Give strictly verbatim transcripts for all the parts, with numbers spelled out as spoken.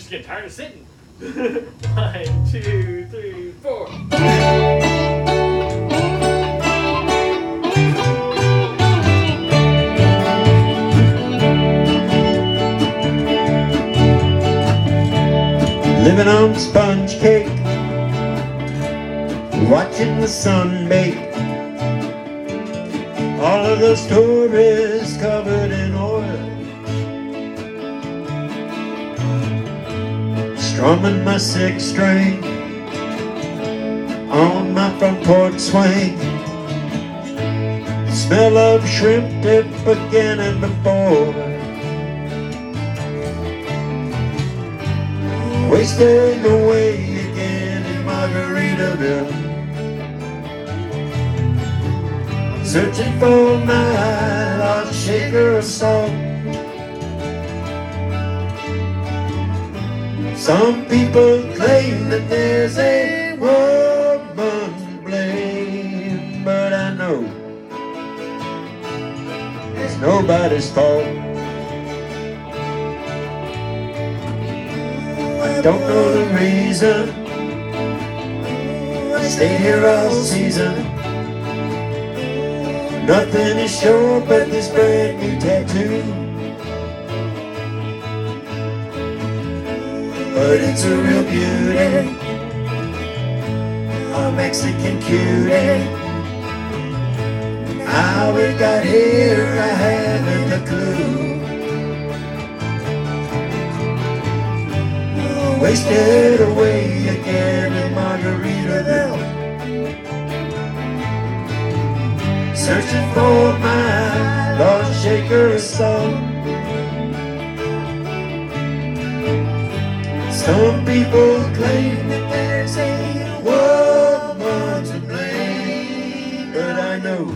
just get tired of sitting. One, two, three, four. Living on sponge cake, watching the sun bake. All of those tourists covered in oil, strumming my six string on my front porch swing. Smell of shrimp dip beginning before. Wasting away again in Margaritaville, searching for my lost shaker of salt. Some people claim that there's a woman to blame, but I know it's nobody's fault. I don't know the reason I stayed here all season. Nothing is sure but this brand new tattoo, but it's a real beauty, a Mexican cutie. How it got here I haven't a clue. Wasted away again in Margaritaville, searching for my lost shaker of salt. Some people claim that there's a woman to blame, but I know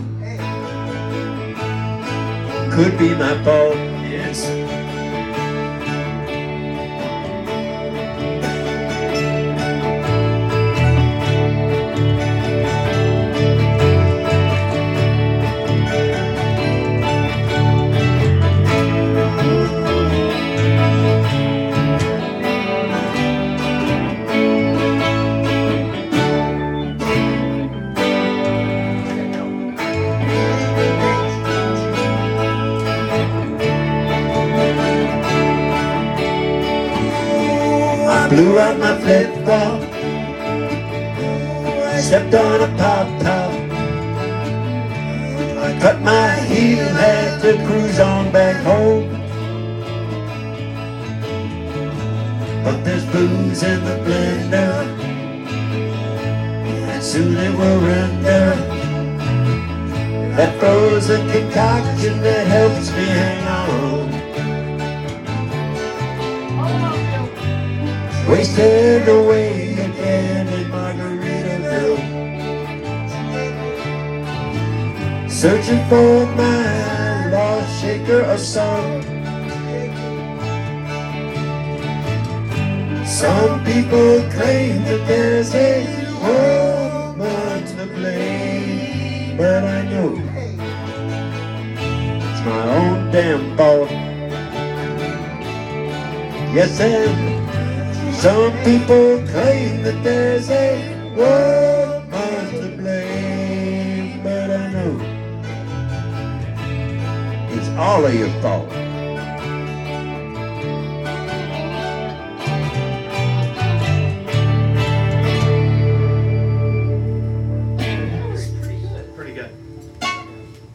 could be my fault, yes. Blew out my flip-flop, stepped on a pop-top. I cut my heel, had to cruise on back home. But there's booze in the blender, and soon it will render. That frozen concoction that helps me hang on. Wasted away again in Margaritaville, searching for my lost shaker of salt. Some people claim that there's a woman to blame, but I know it's my own damn fault. Yes, and some people claim that there's a woman to blame, but I know it's all of your fault.